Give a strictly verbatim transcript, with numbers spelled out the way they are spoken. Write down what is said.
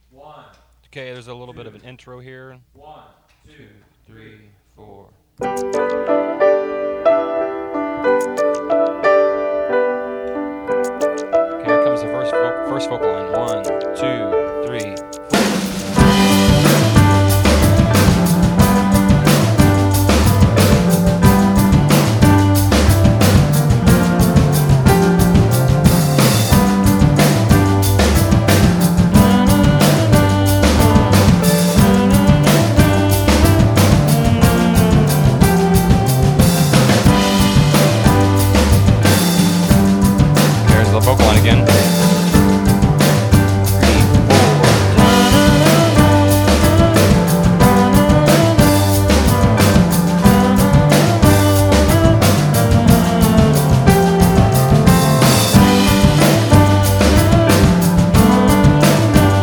One. Okay, there's a little bit of an intro here. One, two, three, four. Okay, here comes the first, vo- first vocal line. One,